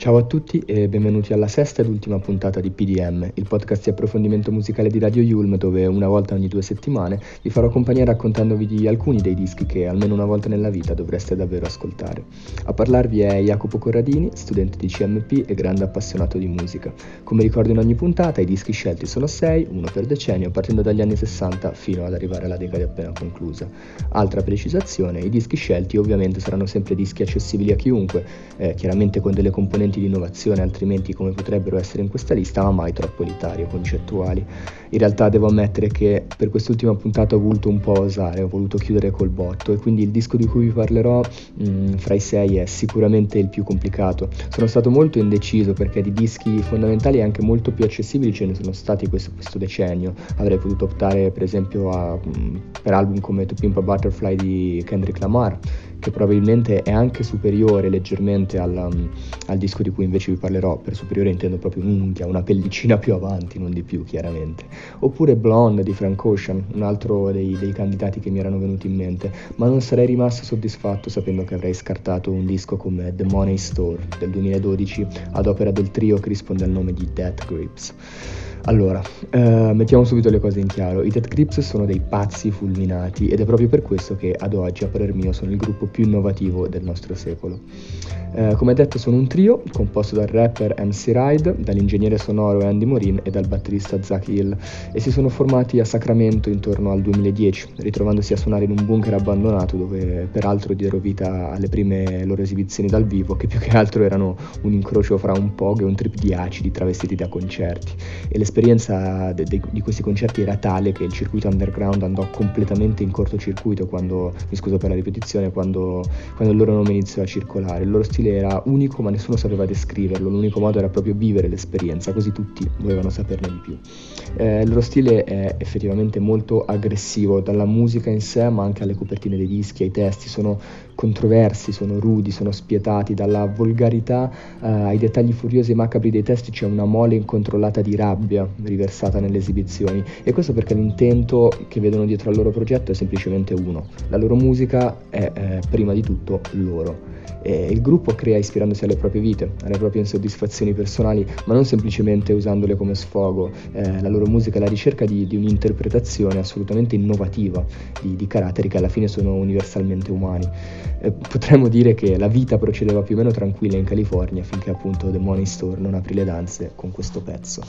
Ciao a tutti e benvenuti alla sesta ed ultima puntata di PDM, il podcast di approfondimento musicale di Radio Yulm, dove una volta ogni 2 settimane vi farò compagnia raccontandovi di alcuni dei dischi che almeno una volta nella vita dovreste davvero ascoltare. A parlarvi è Jacopo Corradini, studente di CMP e grande appassionato di musica. Come ricordo in ogni puntata, i dischi scelti sono 6, uno per decennio, partendo dagli anni 60 fino ad arrivare alla decade appena conclusa. Altra precisazione, i dischi scelti ovviamente saranno sempre dischi accessibili a chiunque, chiaramente con delle componenti di innovazione, altrimenti come potrebbero essere in questa lista, ma mai troppo elitari o concettuali. In realtà devo ammettere che per quest'ultima puntata ho voluto un po' osare, ho voluto chiudere col botto e quindi il disco di cui vi parlerò fra i 6 è sicuramente il più complicato. Sono stato molto indeciso perché di dischi fondamentali e anche molto più accessibili ce ne sono stati questo decennio. Avrei potuto optare per esempio per album come To Pimp a Butterfly di Kendrick Lamar, che probabilmente è anche superiore leggermente al disco di cui invece vi parlerò. Per superiore intendo proprio un'unghia, una pellicina più avanti, non di più chiaramente. Oppure Blonde di Frank Ocean, un altro dei candidati che mi erano venuti in mente, ma non sarei rimasto soddisfatto sapendo che avrei scartato un disco come The Money Store del 2012 ad opera del trio che risponde al nome di Death Grips. Allora, mettiamo subito le cose in chiaro. I Death Grips sono dei pazzi fulminati ed è proprio per questo che ad oggi, a parer mio, sono il gruppo più innovativo del nostro secolo. Come detto, sono un trio composto dal rapper MC Ride, dall'ingegnere sonoro Andy Morin e dal batterista Zach Hill, e si sono formati a Sacramento intorno al 2010, ritrovandosi a suonare in un bunker abbandonato dove peraltro diedero vita alle prime loro esibizioni dal vivo, che più che altro erano un incrocio fra un POG e un trip di acidi travestiti da concerti. E l'esperienza di questi concerti era tale che il circuito underground andò completamente in cortocircuito quando, mi scuso per la ripetizione, quando il loro nome iniziò a circolare. Il loro stile era unico ma nessuno sapeva descriverlo, l'unico modo era proprio vivere l'esperienza, così tutti volevano saperne di più. Il loro stile è effettivamente molto aggressivo, dalla musica in sé ma anche alle copertine dei dischi, ai testi. Sono controversi, sono rudi, sono spietati, dalla volgarità ai dettagli furiosi e macabri dei testi c'è una mole incontrollata di rabbia riversata nelle esibizioni, e questo perché l'intento che vedono dietro al loro progetto è semplicemente uno: la loro musica è prima di tutto loro. E il gruppo crea ispirandosi alle proprie vite, alle proprie insoddisfazioni personali, ma non semplicemente usandole come sfogo. La loro musica è la ricerca di un'interpretazione assolutamente innovativa di caratteri che alla fine sono universalmente umani. Potremmo dire che la vita procedeva più o meno tranquilla in California finché appunto The Money Store non aprì le danze con questo pezzo.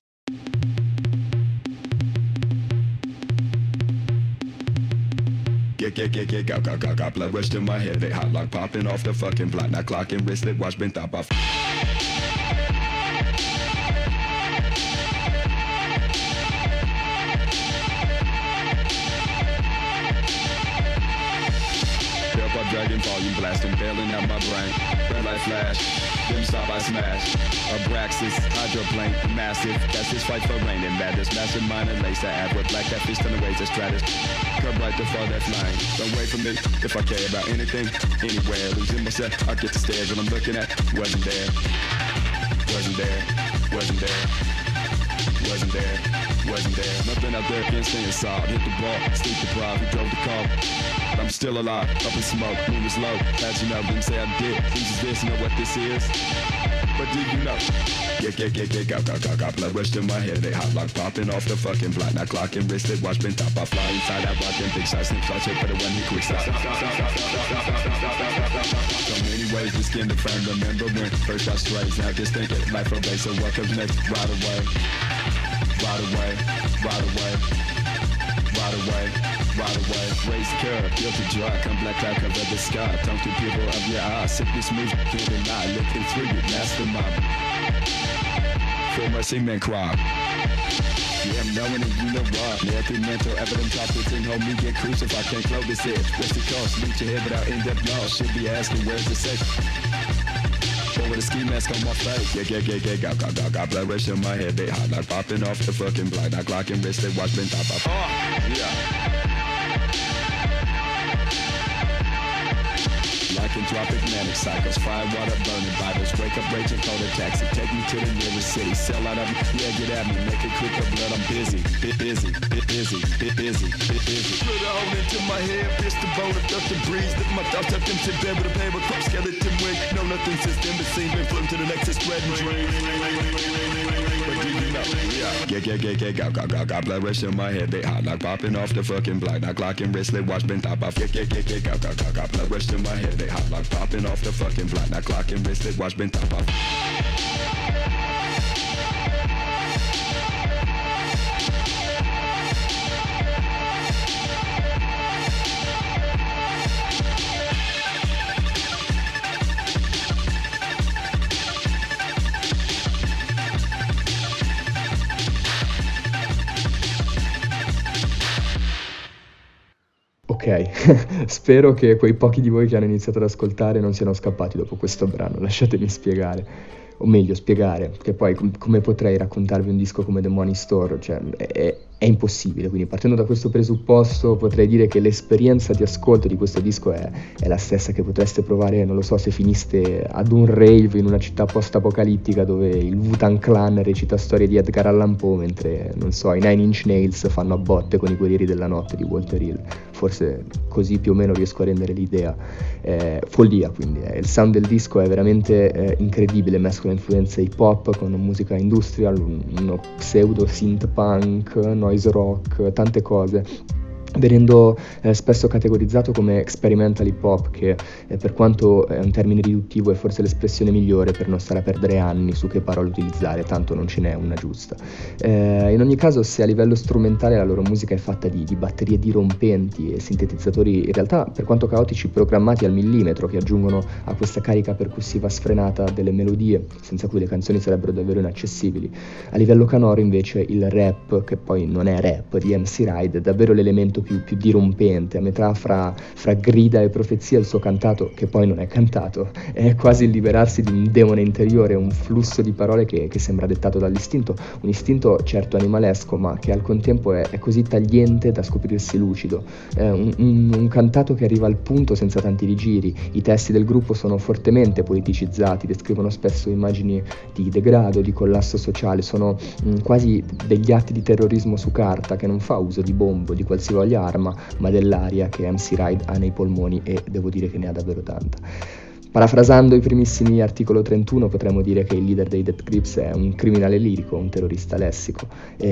Got blood rush to my head, they hot like popping off the fucking block. Now clocking wristlet watch been top off. Purple dragon volume blasting, bailing out my brain. Red light flash, dim stop I smash. Abraxas, hydroplane, massive. That's his fight for rain and madness. Mastermind and laser ab with black catfish on the ways of stratus. Come right to fall that flying. Don't wait for me if I care about anything, anywhere. Losing myself, I get the stares when I'm looking at. Wasn't there, wasn't there, wasn't there, wasn't there, wasn't there. Nothing out there can stay inside. Hit the ball, sleep deprived, who drove the car. I'm still alive, up in smoke, moon is low. As you know, didn't say I did. Please is this, know what this is? But do you know? Got blood rush to my head. They hot like popping off the fucking block. Now clocking wristed, watch been top. I fly inside out, watch them big shots. Snip shots, hit for the one he quick stop. So many ways to skin the frame. Remember when first shot straight. Now just think it, life away. So what comes next? Right away, right away, right away, right away. Right away, raise the curve, guilty dry, come black cloud, cover the sky. Talk to people of your eyes, sickness moves, can't deny. Looking through you, mastermind. For mercy, man, cry. Yeah, I'm knowing and you know why. Every mental evidence I put in, homie, get crucified. Can't close this edge. What's the cost? Reach your head without in-depth law. Should be asking, where's the safe? Or with a ski mask on my face. Got blood rush in my head. They hot like popping off the fucking block. Now clocking wrist, they watch been top off. Yeah. lycanthropic manic cycles, fire water burning Bibles, wake up raging, call a taxi, take me to the nearest city, sell out of me, yeah, get at me, make it quick or blood, I'm busy, busy. Put a hole into my head, pierce the bone, duck the breeze, lift my thoughts up into bed with a paper cup, skeleton wig, no nothing since then, but seen, been floating to the next, spreading dreams. Got blood rush in my head, they hot like popping off the fucking block, not clocking wristlet, watch been top off. Got blood rush in my head, they hot like popping off the fucking block, not clocking wristlet, watch been top off. Ok, spero che quei pochi di voi che hanno iniziato ad ascoltare non siano scappati dopo questo brano, lasciatemi spiegare, o meglio spiegare, che poi come potrei raccontarvi un disco come The Money Store, cioè è impossibile, quindi partendo da questo presupposto potrei dire che l'esperienza di ascolto di questo disco è la stessa che potreste provare, non lo so, se finiste ad un rave in una città post-apocalittica dove il Wu-Tang Clan recita storie di Edgar Allan Poe mentre, non so, i Nine Inch Nails fanno a botte con i Guerrieri della Notte di Walter Hill. Forse così più o meno riesco a rendere l'idea. Follia, quindi il sound del disco è veramente incredibile, mescola influenze hip hop con musica industrial, uno pseudo synth punk, noise rock, tante cose, venendo spesso categorizzato come experimental hip hop, che per quanto è un termine riduttivo è forse l'espressione migliore per non stare a perdere anni su che parola utilizzare, tanto non ce n'è una giusta. In ogni caso, se a livello strumentale la loro musica è fatta di batterie dirompenti e sintetizzatori in realtà per quanto caotici programmati al millimetro, che aggiungono a questa carica percussiva sfrenata delle melodie senza cui le canzoni sarebbero davvero inaccessibili, a livello canoro invece il rap, che poi non è rap, di MC Ride è davvero l'elemento più dirompente, a metà fra grida e profezia. Il suo cantato, che poi non è cantato, è quasi il liberarsi di un demone interiore, un flusso di parole che sembra dettato dall'istinto, un istinto certo animalesco ma che al contempo è così tagliente da scoprirsi lucido, un cantato che arriva al punto senza tanti rigiri. I testi del gruppo sono fortemente politicizzati, descrivono spesso immagini di degrado, di collasso sociale, sono quasi degli atti di terrorismo su carta, che non fa uso di bombo, di qualsivoglia arma, ma dell'aria che MC Ride ha nei polmoni, e devo dire che ne ha davvero tanta. Parafrasando i primissimi articolo 31 potremmo dire che il leader dei Death Grips è un criminale lirico, un terrorista lessico,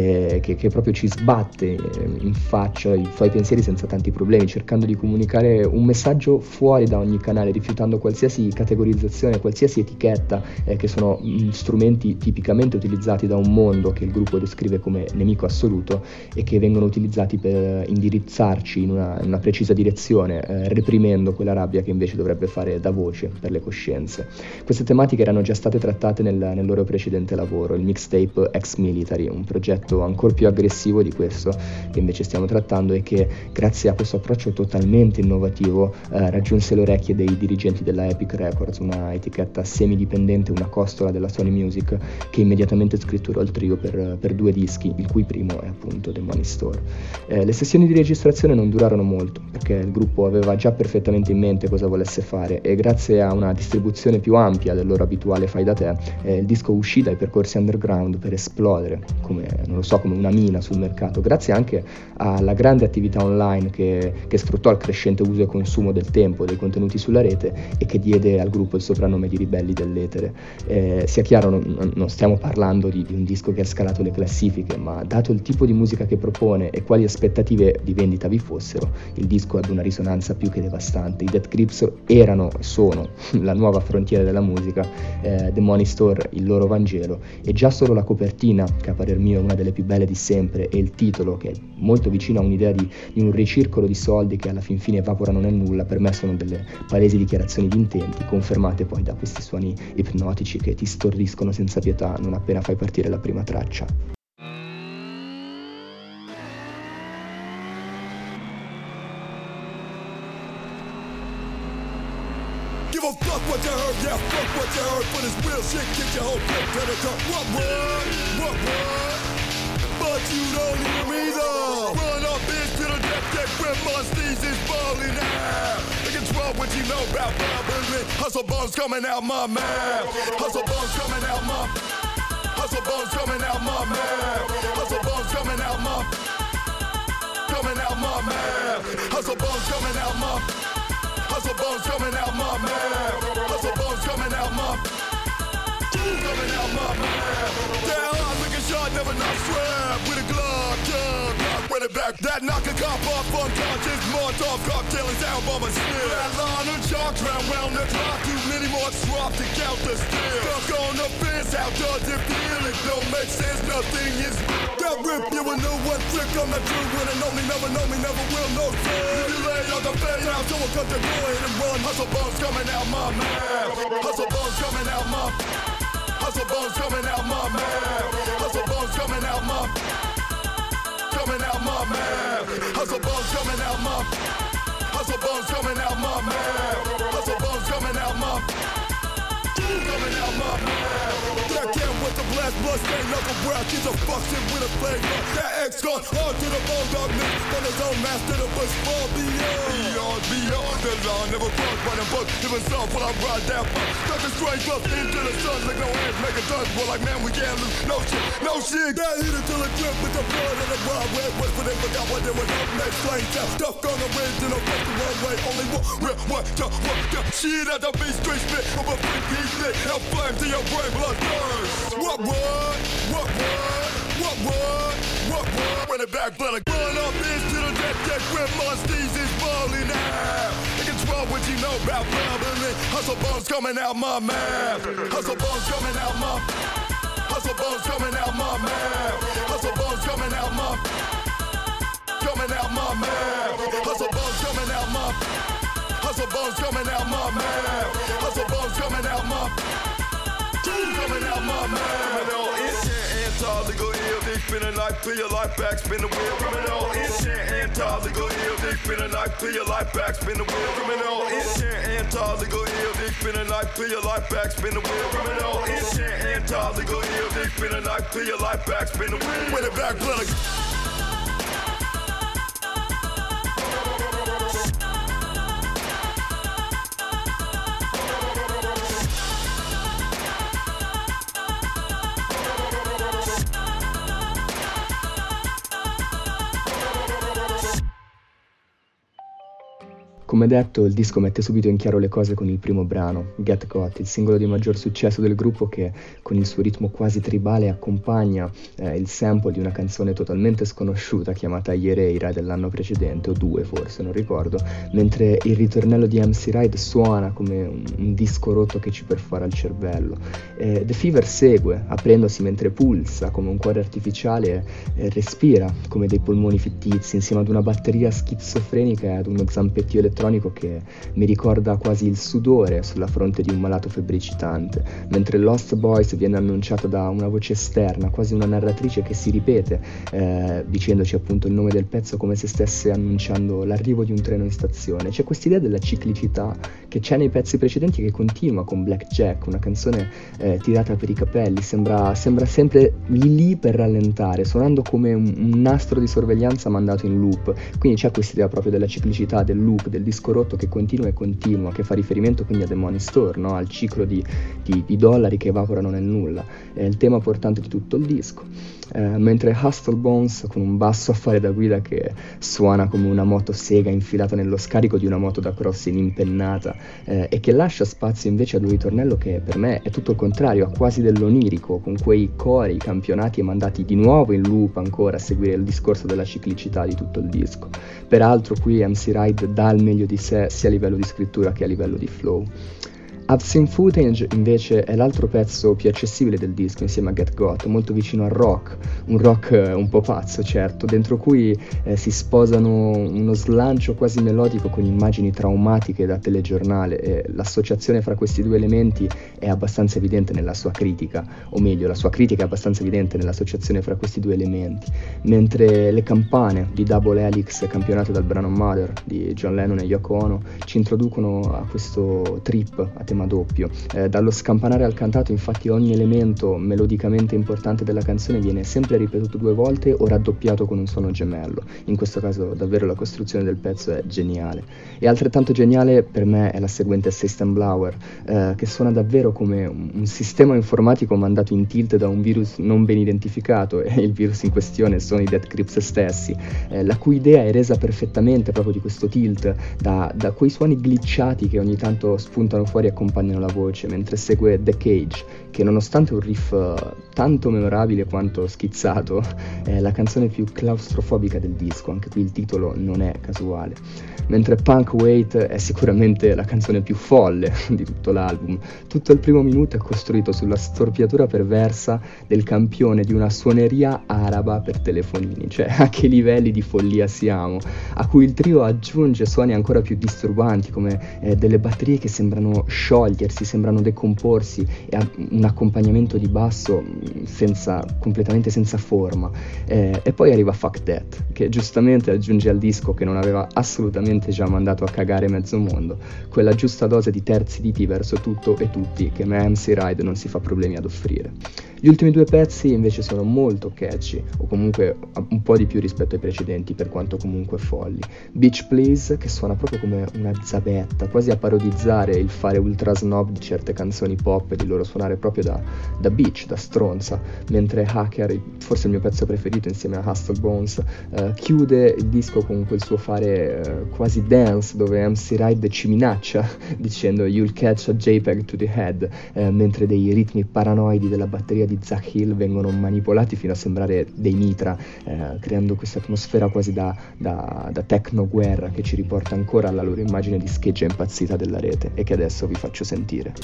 che proprio ci sbatte in faccia i suoi pensieri senza tanti problemi, cercando di comunicare un messaggio fuori da ogni canale, rifiutando qualsiasi categorizzazione, qualsiasi etichetta, che sono strumenti tipicamente utilizzati da un mondo che il gruppo descrive come nemico assoluto e che vengono utilizzati per indirizzarci in una precisa direzione, reprimendo quella rabbia che invece dovrebbe fare da voce per le coscienze. Queste tematiche erano già state trattate nel loro precedente lavoro, il mixtape Ex Military, un progetto ancora più aggressivo di questo che invece stiamo trattando, e che grazie a questo approccio totalmente innovativo raggiunse le orecchie dei dirigenti della Epic Records, una etichetta semidipendente, una costola della Sony Music, che immediatamente scritturò il trio per 2 dischi, il cui primo è appunto The Money Store. Le sessioni di registrazione non durarono molto, perché il gruppo aveva già perfettamente in mente cosa volesse fare, e grazie a una distribuzione più ampia del loro abituale fai da te, il disco uscì dai percorsi underground per esplodere come una mina sul mercato, grazie anche alla grande attività online che sfruttò il crescente uso e consumo del tempo, dei contenuti sulla rete, e che diede al gruppo il soprannome di Ribelli dell'Etere. Sia chiaro, non stiamo parlando di un disco che ha scalato le classifiche, ma dato il tipo di musica che propone e quali aspettative di vendita vi fossero, il disco ebbe una risonanza più che devastante. I Death Grips erano e sono la nuova frontiera della musica, The Money Store il loro Vangelo, e già solo la copertina, che a parer mio è una delle più belle di sempre, e il titolo, che è molto vicino a un'idea di un ricircolo di soldi che alla fin fine evaporano nel nulla, per me sono delle palesi dichiarazioni di intenti, confermate poi da questi suoni ipnotici che ti stordiscono senza pietà non appena fai partire la prima traccia. Give a fuck what you heard, yeah, fuck what you heard. For this real shit, get your whole clip to the top. What? But you don't hear me though. Run up into the death deck where my steez is falling out. The control trouble, what you know about bubbling. Hustle bones coming out my mouth. Hustle bones coming out my. Hustle bones coming out my mouth. Hustle bones coming out my. Coming out my mouth. Hustle bones coming out my. Hustle bones coming out my mouth. Hustle bones coming out my. Coming out my mouth. Down hard, looking shot, never not strap with a glove, jug, rock, run it back. That knock a cop off, unconscious, Molotov cocktail is out by my sniff. That line of chalk round, round the clock, too many more drop to count the still. Stuck on the fence, how does it feel? It don't make sense, nothing is. That rip, you will know one trick, I'm not true, one and only, never know me, never will, no friend. You lay on the fade out, so I come to go ahead and run. Hustle bones coming out my mouth. Hustle bones coming out my. Hustle bones coming out my mouth. Hustle bones coming out my. Coming out my mouth. Hustle bones coming out my. Hustle bones coming out my mouth. Hustle bones coming out my. Coming out my mouth. That can with the blast, blood stain, knuckle brow, kids are fucked in with a flavor. That X gone hard to the bone, dog mix, on his own master the bush, far beyond. Beyond the line, never cross by the book, living soft while I ride that fuck. Got the straight up into the sun, like no hands, make a done. Well, like man, we can't lose, no shit, no shit. That hit it till it drip with the blood and the wild red west, but they forgot what they was up next. Flames out, stuff on the ridge, and no fuck the runway, only one, real, what, shit at the beat, straight spit, of a freak, heat, lit, hell flames to your brain, blood burns. What? Run it back, blood, like run up into the deck, grip monsters is balling out. They control what you know about bubbling. Hustle bones coming out my mouth. Hustle bones coming out my. Hustle bones coming out my mouth. Hustle bones coming out my. Coming out my mouth. Hustle bones coming out my. Hustle bones coming out my mouth. Hustle bones coming out my. Coming out my mouth. Criminal intent, anti-legal ill. They spin a knife, peel your life back, spin the wheel. Criminal intent, anti-legal ill. They spin a knife, peel your life back, spin the wheel. Criminal intent, anti-legal ill. They spin a knife, peel your life back, spin the wheel. Criminal intent, anti-legal ill. They spin a knife, peel your life back, spin the wheel. Run it back, blood. Come detto, il disco mette subito in chiaro le cose con il primo brano, Get Got, il singolo di maggior successo del gruppo che con il suo ritmo quasi tribale accompagna il sample di una canzone totalmente sconosciuta chiamata Yereira dell'anno precedente, o 2 forse, non ricordo, mentre il ritornello di MC Ride suona come un disco rotto che ci perfora il cervello. The Fever segue, aprendosi mentre pulsa come un cuore artificiale e respira come dei polmoni fittizi insieme ad una batteria schizofrenica e ad uno zampettio elettronico che mi ricorda quasi il sudore sulla fronte di un malato febbricitante, mentre Lost Boys viene annunciato da una voce esterna, quasi una narratrice che si ripete, dicendoci appunto il nome del pezzo come se stesse annunciando l'arrivo di un treno in stazione. C'è quest'idea della ciclicità che c'è nei pezzi precedenti che continua con Blackjack, una canzone tirata per i capelli, sembra sempre lì per rallentare, suonando come un nastro di sorveglianza mandato in loop, quindi c'è quest'idea proprio della ciclicità, del loop, del disco rotto che continua e continua, che fa riferimento quindi a The Money Store, no? Al ciclo di dollari che evaporano nel nulla. È il tema portante di tutto il disco. Mentre Hustle Bones, con un basso a fare da guida che suona come una motosega infilata nello scarico di una moto da cross impennata, e che lascia spazio invece ad un ritornello che per me è tutto il contrario, ha quasi dell'onirico, con quei cori campionati e mandati di nuovo in loop ancora a seguire il discorso della ciclicità di tutto il disco. Peraltro qui MC Ride dà il meglio di sé sia a livello di scrittura che a livello di flow. Absent Footage invece è l'altro pezzo più accessibile del disco insieme a Get Got, molto vicino al rock, un rock un po' pazzo certo, dentro cui si sposano uno slancio quasi melodico con immagini traumatiche da telegiornale, e l'associazione fra questi due elementi è abbastanza evidente nella sua critica, o meglio la sua critica è abbastanza evidente nell'associazione fra questi due elementi, mentre le campane di Double Helix campionate dal brano Mother di John Lennon e Yoko Ono ci introducono a questo trip a tematica sistema doppio. Dallo scampanare al cantato, infatti, ogni elemento melodicamente importante della canzone viene sempre ripetuto 2 volte o raddoppiato con un suono gemello. In questo caso davvero la costruzione del pezzo è geniale. E altrettanto geniale per me è la seguente Systemblower, che suona davvero come un sistema informatico mandato in tilt da un virus non ben identificato, e il virus in questione sono i Dead Grips stessi, la cui idea è resa perfettamente proprio di questo tilt da quei suoni glitchati che ogni tanto spuntano fuori e accompagnano la voce, mentre segue The Cage, che nonostante un riff tanto memorabile quanto schizzato è la canzone più claustrofobica del disco. Anche qui il titolo non è casuale. Mentre Punk Wait è sicuramente la canzone più folle di tutto l'album. Tutto il primo minuto è costruito sulla storpiatura perversa del campione di una suoneria araba per telefonini, cioè a che livelli di follia siamo, a cui il trio aggiunge suoni ancora più disturbanti come delle batterie che sembrano sciogliersi, sembrano decomporsi, e un accompagnamento di basso completamente senza forma, e poi arriva Fuck That, che giustamente aggiunge al disco, che non aveva assolutamente già mandato a cagare mezzo mondo, quella giusta dose di terziditi verso tutto e tutti che MC Ride non si fa problemi ad offrire. Gli ultimi 2 pezzi invece sono molto catchy, o comunque un po' di più rispetto ai precedenti, per quanto comunque folli. Beach Please, che suona proprio come una zabetta, quasi a parodizzare il fare ultra snob di certe canzoni pop e di loro suonare proprio da beach, da stronza, mentre Hacker, forse il mio pezzo preferito insieme a Hustle Bones, chiude il disco con quel suo fare quasi dance, dove MC Ride ci minaccia dicendo "You'll catch a JPEG to the head", mentre dei ritmi paranoidi della batteria di Zach Hill vengono manipolati fino a sembrare dei mitra, creando questa atmosfera quasi da techno guerra che ci riporta ancora alla loro immagine di scheggia impazzita della rete, e che adesso vi faccio sentire.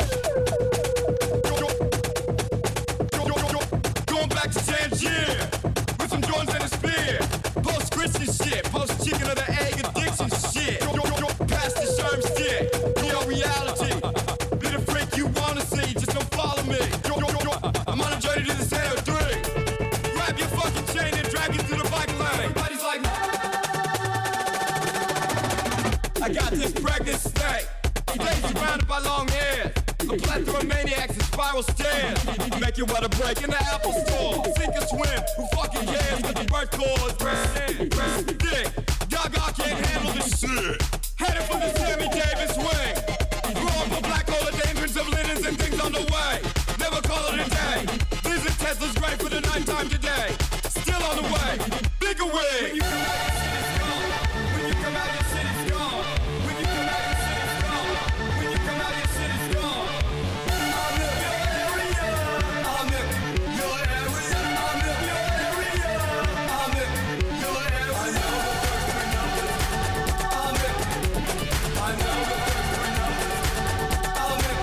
I got this pregnant snake. He's surrounded by long hair. A plethora of maniacs and spiral stairs. Make you wanna break in the Apple store. Sink or swim, who fucking cares? With the birth cause, dick. Gaga can't handle this shit. Headed for the Sammy Davis wing. Growing for black hole, dangerous of linens and things on the way. Never call it a day. These are Tesla's great for the nighttime today. Still on the way. Bigger wig. When you come out, your shit is gone. When you come out, your shit is gone. When you come out, your shit is gone. I'm in your area. I'm in your area. I'm in your area. I'm in your area. I know the first three numbers. I'm in. I know the first three numbers. I'm in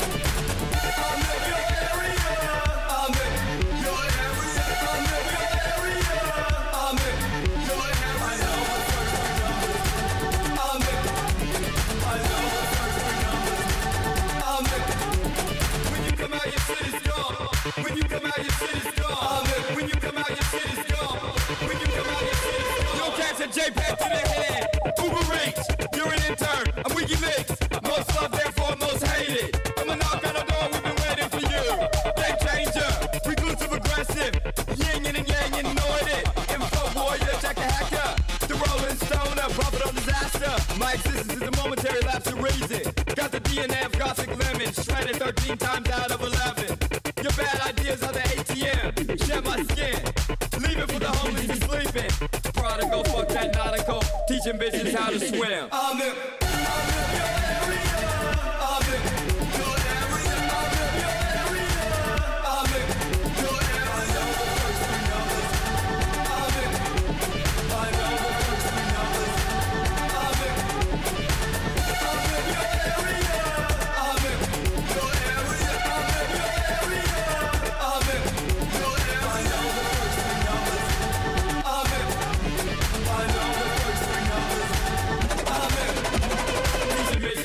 your area. I'm in your area. I'm in your area. I'm in your area. I know the first three numbers. I'm in. I know the first three numbers. I'm in. When you come out, your shit is gone. When you come out, your shit is gone. I'm in. When you come out, your shit is gone. When you come out, your shit is gone. You'll catch a JPEG to the head. Uber Eats, you're an intern. I'm WikiLeaks. Most loved, therefore most hated. Come and knock on the door, we've been waiting for you. Game changer, reclusive aggressive. Yin and yang, you know it. Info warrior, check a hacker. The Rolling Stoner, prophet of disaster. My existence is a momentary lapse of reason. Got the DNA of Gothic lemon, shredded 13 times out of 11. Your bad ideas are the ATM. Shed my skin, leave it for the homeless and sleeping. Prodigal, fuck that nautical, teaching bitches how to swim. I'm in your area. I'm in your area. I'm in your area. I'm in your area. I know the first three numbers. I'm in. I know the first three numbers. I'm in. I'm in your area. I'm in your area. I'm in your area. I'm in your area. I know the first three numbers. I'm in. I know the first three numbers. I'm in. These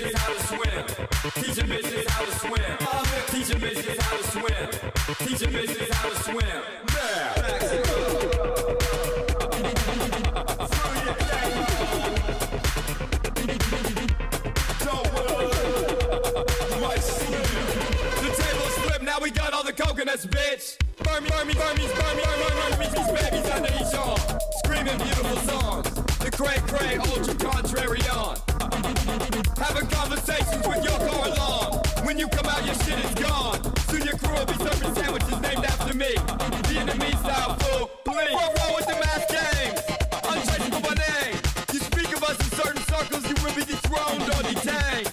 cray cray, ultra contrary on. Having conversations with your car alarm. When you come out, your shit is gone. Soon your crew will be serving sandwiches named after me. Vietnamese style food, please. What wrong with the mass games? Untraceable by name. You speak of us in certain circles, you will be dethroned or detained.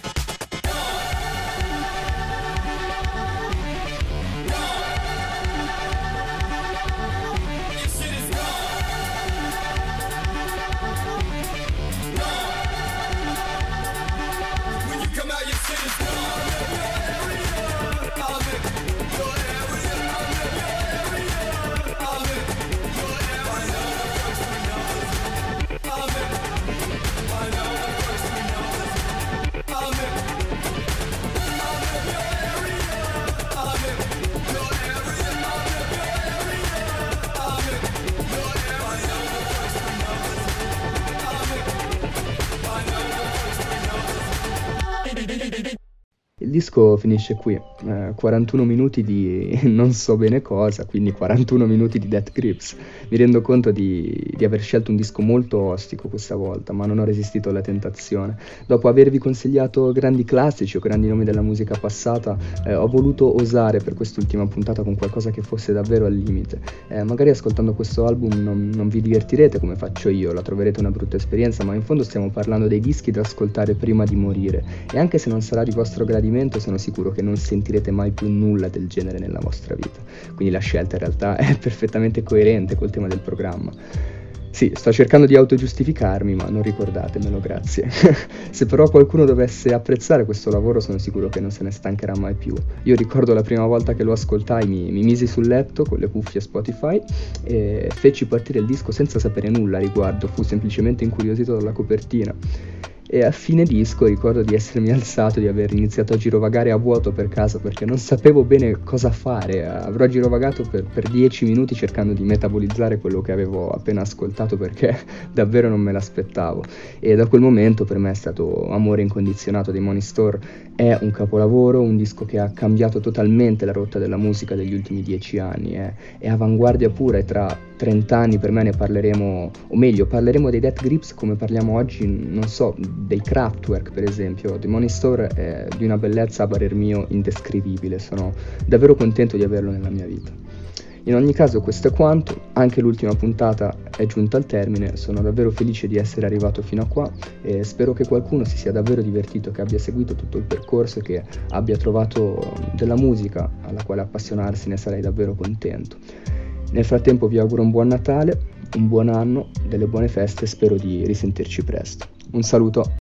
Your shit is gone. When you come out, your shit is gone. I'm in your area. I'm in your area. I'm in. I know the first we know. I'm in. I'm in your area. I'm in your area. I'm in your area. I know the first we know. I'm in. I know the first we know. Il disco finisce qui, 41 minuti di non so bene cosa, quindi 41 minuti di Death Grips. Mi rendo conto di aver scelto un disco molto ostico questa volta, ma non ho resistito alla tentazione. Dopo avervi consigliato grandi classici o grandi nomi della musica passata, ho voluto osare per quest'ultima puntata con qualcosa che fosse davvero al limite. Magari ascoltando questo album non vi divertirete come faccio io, la troverete una brutta esperienza, ma in fondo stiamo parlando dei dischi da ascoltare prima di morire. E anche se non sarà di vostro gradimento, sono sicuro che non sentirete mai più nulla del genere nella vostra vita. Quindi la scelta in realtà è perfettamente coerente col tema del programma. Sì, sto cercando di autogiustificarmi, ma non ricordatemelo, grazie. Se però qualcuno dovesse apprezzare questo lavoro, sono sicuro che non se ne stancherà mai più. Io ricordo la prima volta che lo ascoltai, mi misi sul letto con le cuffie Spotify e feci partire il disco senza sapere nulla a riguardo, fu semplicemente incuriosito dalla copertina. E a fine disco ricordo di essermi alzato, di aver iniziato a girovagare a vuoto per casa perché non sapevo bene cosa fare. Avrò girovagato per 10 minuti cercando di metabolizzare quello che avevo appena ascoltato perché davvero non me l'aspettavo. E da quel momento per me è stato amore incondizionato dei Money Store. È un capolavoro, un disco che ha cambiato totalmente la rotta della musica degli ultimi 10 anni. È avanguardia pura e tra 30 anni per me ne parleremo, o meglio, parleremo dei Death Grips come parliamo oggi, non so, dei Kraftwerk per esempio. The Money Store è di una bellezza a parer mio indescrivibile, sono davvero contento di averlo nella mia vita. In ogni caso questo è quanto, anche l'ultima puntata è giunta al termine, sono davvero felice di essere arrivato fino a qua e spero che qualcuno si sia davvero divertito, che abbia seguito tutto il percorso e che abbia trovato della musica alla quale appassionarsi, ne sarei davvero contento. Nel frattempo vi auguro un buon Natale, un buon anno, delle buone feste e spero di risentirci presto. Un saluto.